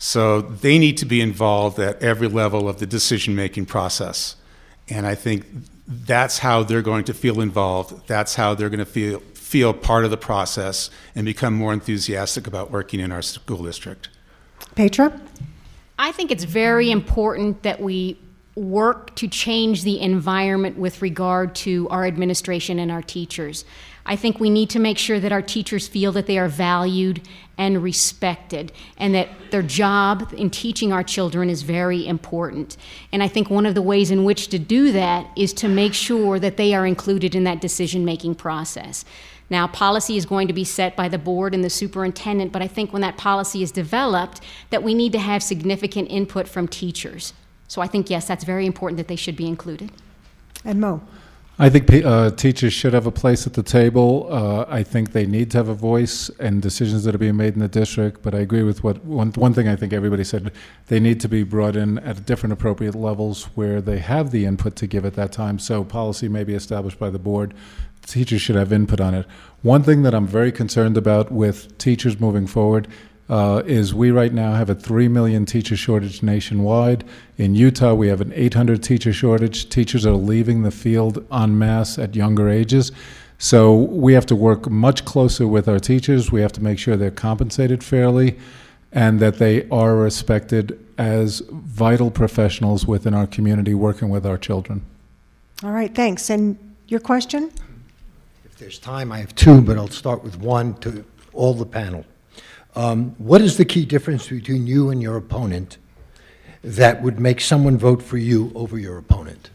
So they need to be involved at every level of the decision-making process. And I think that's how they're going to feel involved. That's how they're going to feel, feel part of the process and become more enthusiastic about working in our school district. Petra? I think it's very important that we work to change the environment with regard to our administration and our teachers. I think we need to make sure that our teachers feel that they are valued and respected, and that their job in teaching our children is very important. And I think one of the ways in which to do that is to make sure that they are included in that decision-making process. Now, policy is going to be set by the board and the superintendent, but I think when that policy is developed, that we need to have significant input from teachers. So I think, yes, that's very important that they should be included. And Mo? I think uh, teachers should have a place at the table. Uh, I think they need to have a voice in decisions that are being made in the district, but I agree with what one, one thing I think everybody said. They need to be brought in at different appropriate levels where they have the input to give at that time. So policy may be established by the board. Teachers should have input on it. One thing that I'm very concerned about with teachers moving forward Uh, is we right now have a three million teacher shortage nationwide. In Utah, we have an eight hundred teacher shortage. Teachers are leaving the field en masse at younger ages. So we have to work much closer with our teachers. We have to make sure they're compensated fairly and that they are respected as vital professionals within our community working with our children. All right, thanks. And your question? If there's time, I have two, but I'll start with one to all the panel. Um, what is the key difference between you and your opponent that would make someone vote for you over your opponent?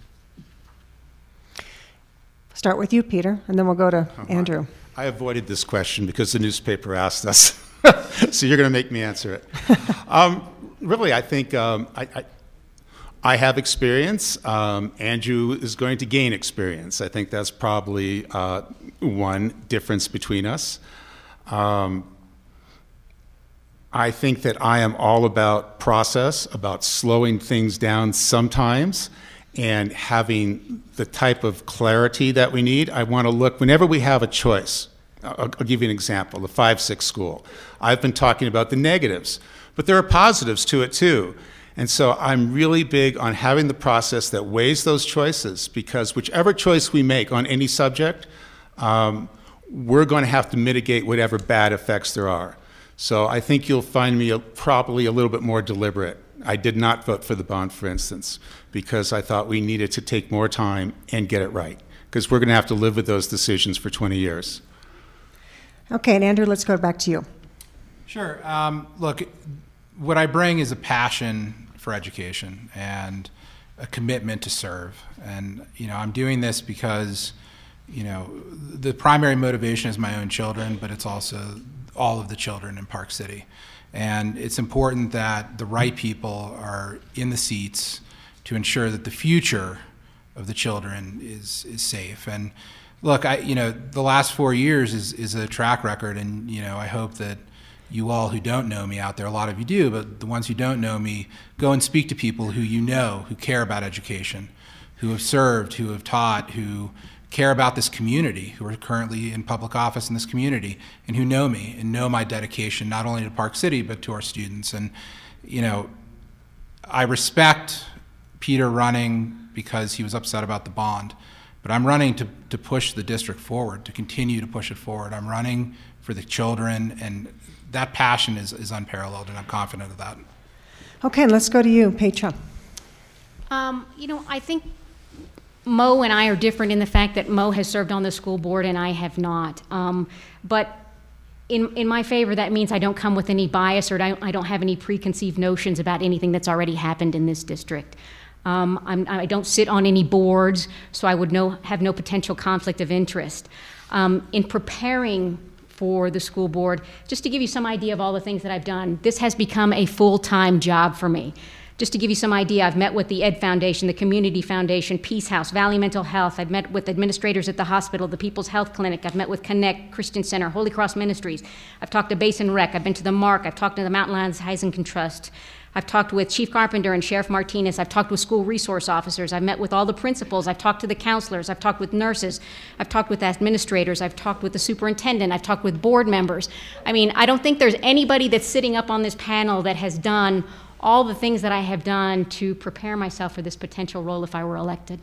Start with you, Peter, and then we'll go to Andrew. I avoided this question because the newspaper asked us, so you're going to make me answer it. um, really, I think um, I, I, I have experience. Um, Andrew is going to gain experience. I think that's probably uh, one difference between us. Um, I think that I am all about process, about slowing things down sometimes and having the type of clarity that we need. I want to look, whenever we have a choice, I'll, I'll give you an example, the five six school. I've been talking about the negatives, but there are positives to it too. And so I'm really big on having the process that weighs those choices, because whichever choice we make on any subject, um, we're going to have to mitigate whatever bad effects there are. So I think you'll find me a, probably a little bit more deliberate. I did not vote for the bond, for instance, because I thought we needed to take more time and get it right, because we're going to have to live with those decisions for twenty years. Okay, and Andrew, let's go back to you. Sure. Um, look, what I bring is a passion for education and a commitment to serve. And, you know, I'm doing this because, you know, the primary motivation is my own children, but it's also all of the children in Park City. And it's important that the right people are in the seats to ensure that the future of the children is is safe. And look, I you know, the last four years is, is a track record, and you know, I hope that you all who don't know me out there, a lot of you do, but the ones who don't know me, go and speak to people who you know, who care about education, who have served, who have taught, who care about this community, who are currently in public office in this community, and who know me and know my dedication not only to Park City but to our students. And you know, I respect Peter running because he was upset about the bond, but I'm running to, to push the district forward, to continue to push it forward. I'm running for the children, and that passion is, is unparalleled, and I'm confident of that. Okay, and let's go to you, Petra. Um, you know, I think Mo and I are different in the fact that Mo has served on the school board and I have not. Um, but in, in my favor, that means I don't come with any bias, or I don't, I don't have any preconceived notions about anything that's already happened in this district. Um, I'm, I don't sit on any boards, so I would no, have no potential conflict of interest. Um, in preparing for the school board, just to give you some idea of all the things that I've done, this has become a full-time job for me. Just to give you some idea, I've met with the Ed Foundation, the Community Foundation, Peace House, Valley Mental Health. I've met with administrators at the hospital, the People's Health Clinic. I've met with Connect Christian Center, Holy Cross Ministries. I've talked to Basin Rec. I've been to the Mark. I've talked to the Mountain Lions Heisman Trust. I've talked with Chief Carpenter and Sheriff Martinez. I've talked with school resource officers. I've met with all the principals. I've talked to the counselors. I've talked with nurses. I've talked with administrators. I've talked with the superintendent. I've talked with board members. I mean, I don't think there's anybody that's sitting up on this panel that has done all the things that I have done to prepare myself for this potential role if I were elected.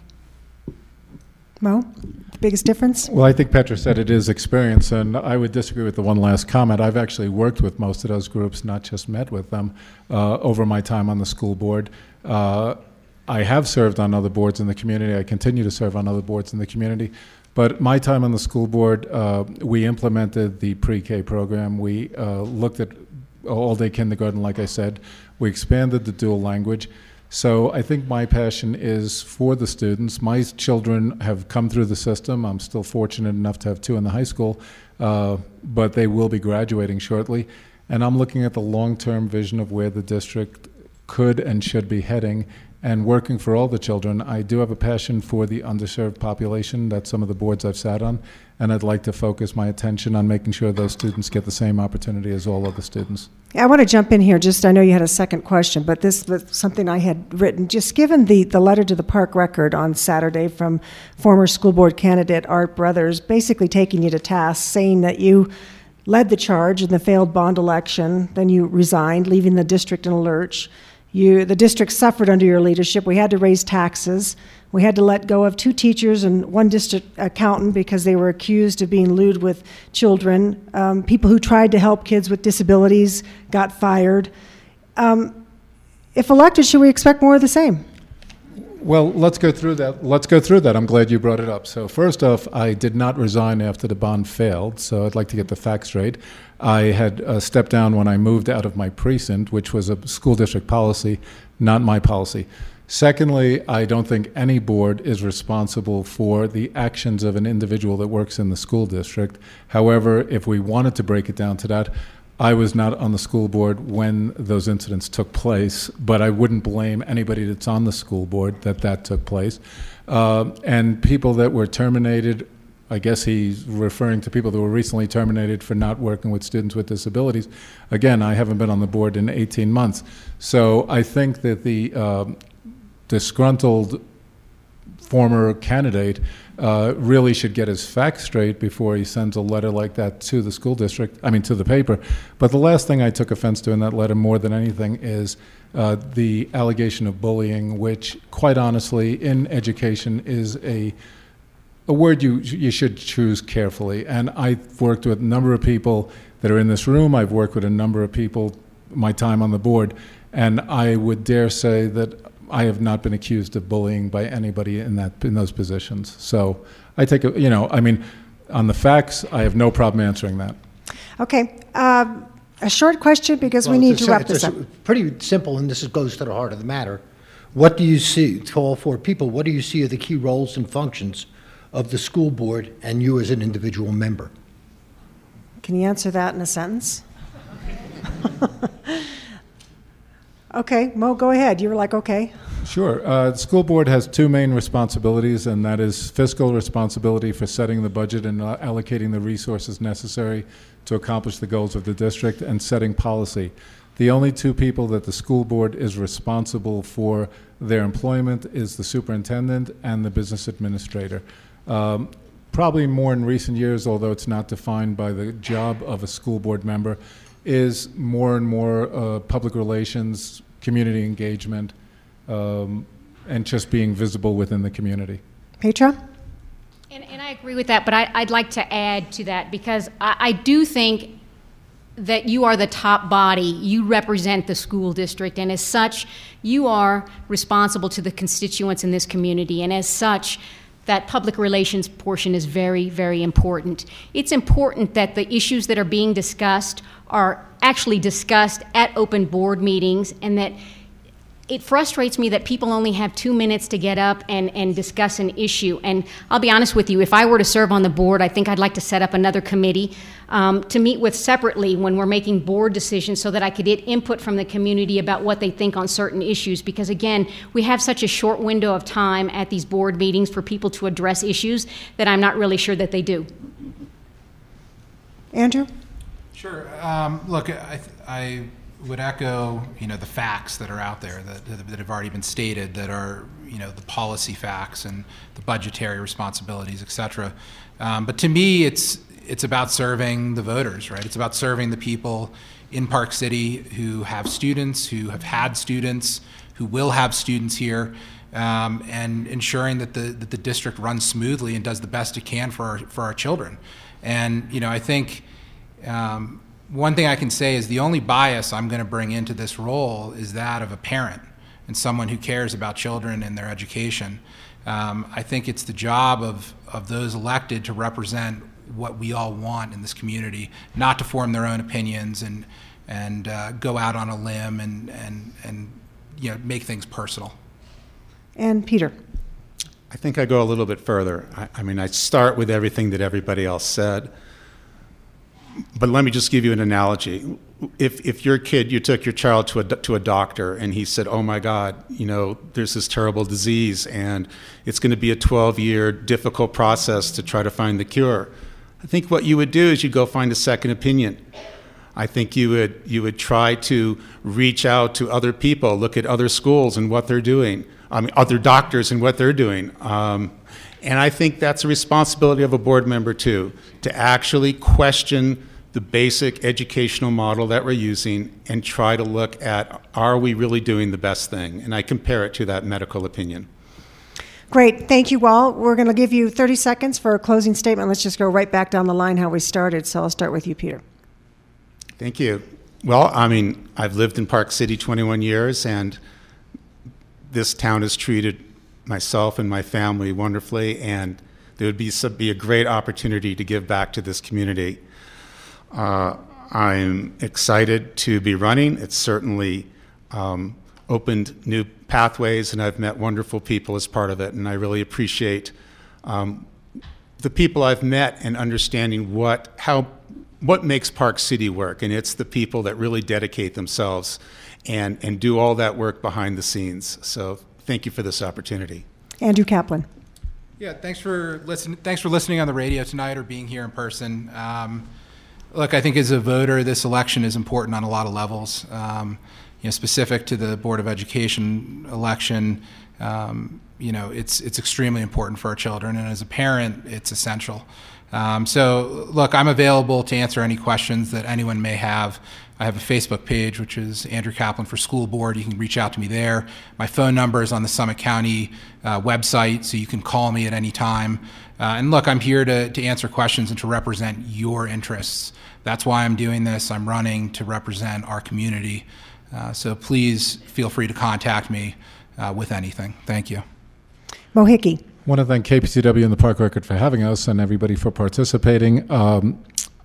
Mo, the biggest difference? Well, I think Petra said it is experience, and I would disagree with the one last comment. I've actually worked with most of those groups, not just met with them, uh, over my time on the school board. Uh, I have served on other boards in the community. I continue to serve on other boards in the community. But my time on the school board, uh, we implemented the pre-K program. We uh, looked at all-day kindergarten, like I said. We expanded the dual language. So I think my passion is for the students. My children have come through the system. I'm still fortunate enough to have two in the high school, uh, but they will be graduating shortly. And I'm looking at the long-term vision of where the district could and should be heading and working for all the children. I do have a passion for the underserved population. That's some of the boards I've sat on, and I'd like to focus my attention on making sure those students get the same opportunity as all other students. I want to jump in here. Just, I know you had a second question, but this was something I had written. Just given the, the letter to the Park Record on Saturday from former school board candidate Art Brothers, basically taking you to task, saying that you led the charge in the failed bond election, then you resigned, leaving the district in a lurch. You, the district suffered under your leadership. We had to raise taxes. We had to let go of two teachers and one district accountant because they were accused of being lewd with children. Um, people who tried to help kids with disabilities got fired. Um, if elected, should we expect more of the same? Well, let's go through that. Let's go through that. I'm glad you brought it up. So first off, I did not resign after the bond failed, so I'd like to get the facts straight. I had uh, stepped down when I moved out of my precinct, which was a school district policy, not my policy. Secondly, I don't think any board is responsible for the actions of an individual that works in the school district. However, if we wanted to break it down to that, I was not on the school board when those incidents took place, but I wouldn't blame anybody that's on the school board that that took place. Uh, and people that were terminated, I guess he's referring to people that were recently terminated for not working with students with disabilities. Again, I haven't been on the board in eighteen months. So I think that the uh, disgruntled former candidate uh, really should get his facts straight before he sends a letter like that to the school district, I mean to the paper. But the last thing I took offense to in that letter more than anything is uh, the allegation of bullying, which quite honestly in education is a a word you you should choose carefully. And I've worked with a number of people that are in this room. I've worked with a number of people my time on the board, and I would dare say that I have not been accused of bullying by anybody in that in those positions. So I take a, you know, I mean, on the facts, I have no problem answering that. Okay, um, a short question because Well, we need it's to a- wrap it's this a- up. Pretty simple, and this is- goes to the heart of the matter. What do you see, to all four people, what do you see are the key roles and functions of the school board and you as an individual member? Can you answer that in a sentence? Okay, Mo, go ahead. You were like, okay. Sure. Uh, the school board has two main responsibilities, and that is fiscal responsibility for setting the budget and uh, allocating the resources necessary to accomplish the goals of the district, and setting policy. The only two people that the school board is responsible for their employment is the superintendent and the business administrator. Um, probably more in recent years, although it's not defined by the job of a school board member, is more and more uh, public relations, community engagement, um, and just being visible within the community. Petra? And, and I agree with that, but I, I'd like to add to that because I, I do think that you are the top body. You represent the school district, and as such, you are responsible to the constituents in this community, and as such, that public relations portion is very, very important. It's important that the issues that are being discussed are actually discussed at open board meetings, and that it frustrates me that people only have two minutes to get up and, and discuss an issue. And I'll be honest with you, if I were to serve on the board, I think I'd like to set up another committee um, to meet with separately when we're making board decisions so that I could get input from the community about what they think on certain issues. Because again, we have such a short window of time at these board meetings for people to address issues that I'm not really sure that they do. Andrew? Sure. Um, look, I, I would echo, you know, the facts that are out there that, that have already been stated, that are, you know, the policy facts and the budgetary responsibilities, et cetera. Um, but to me, it's it's about serving the voters, right? It's about serving the people in Park City who have students, who have had students, who will have students here, um, and ensuring that the that the district runs smoothly and does the best it can for our, for our children. And you know, I think um, one thing I can say is the only bias I'm going to bring into this role is that of a parent and someone who cares about children and their education. Um, I think it's the job of of those elected to represent what we all want in this community, not to form their own opinions and and uh, go out on a limb and and and you know, make things personal. And Peter. I think I go a little bit further. I, I mean, I start with everything that everybody else said, but let me just give you an analogy. If if your kid, you took your child to a to a doctor and he said, "Oh my God, you know, there's this terrible disease and it's going to be a twelve-year difficult process to try to find the cure," I think what you would do is you'd go find a second opinion. I think you would you would try to reach out to other people, look at other schools and what they're doing. I mean, other doctors and what they're doing. Um, and I think that's a responsibility of a board member too, to actually question the basic educational model that we're using and try to look at, are we really doing the best thing? And I compare it to that medical opinion. Great, thank you all. We're going to give you thirty seconds for a closing statement. Let's just go right back down the line how we started. So I'll start with you, Peter. Thank you. Well, I mean, I've lived in Park City twenty-one years, and this town has treated myself and my family wonderfully, and there would be, be a great opportunity to give back to this community. Uh, I'm excited to be running. It's certainly um, opened new pathways, and I've met wonderful people as part of it, and I really appreciate um, the people I've met and understanding what, how, what makes Park City work, and it's the people that really dedicate themselves and, and do all that work behind the scenes. So thank you for this opportunity. Andrew Kaplan. Yeah, thanks for listen, thanks for listening on the radio tonight or being here in person. Um, look, I think as a voter, this election is important on a lot of levels. Um, you know, specific to the Board of Education election, um, you know, it's it's extremely important for our children, and as a parent, it's essential. Um, so, look, I'm available to answer any questions that anyone may have. I have a Facebook page, which is Andrew Kaplan for School Board. You can reach out to me there. My phone number is on the Summit County uh, website, so you can call me at any time. Uh, and look, I'm here to, to answer questions and to represent your interests. That's why I'm doing this. I'm running to represent our community. Uh, so please feel free to contact me uh, with anything. Thank you. Mo Hickey. I want to thank K P C W and the Park Record for having us and everybody for participating. Um,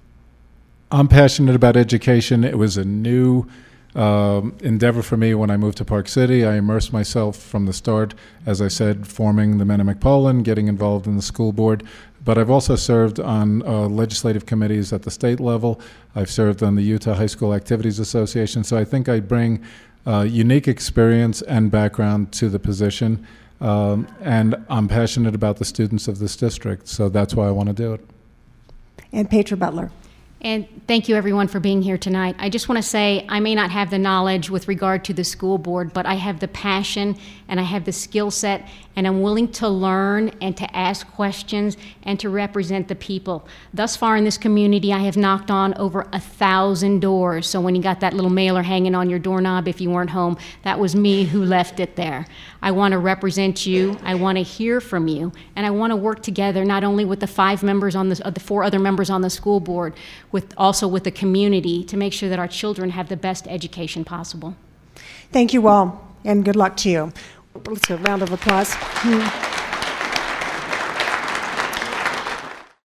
I'm passionate about education. It was a new um, endeavor for me when I moved to Park City. I immersed myself from the start, as I said, forming the Men of McPolin, getting involved in the school board. But I've also served on uh, legislative committees at the state level. I've served on the Utah High School Activities Association. So I think I bring uh, unique experience and background to the position. Um, and I'm passionate about the students of this district, so that's why I want to do it. And Petra Butler. And thank you, everyone, for being here tonight. I just want to say I may not have the knowledge with regard to the school board, but I have the passion and I have the skill set, and I'm willing to learn and to ask questions and to represent the people. Thus far in this community, I have knocked on over a thousand doors. So when you got that little mailer hanging on your doorknob if you weren't home, that was me who left it there. I want to represent you, I want to hear from you, and I want to work together not only with the five members on the, uh, the four other members on the school board, with also with the community to make sure that our children have the best education possible. Thank you all, and good luck to you. Let's go, round of applause. Hmm.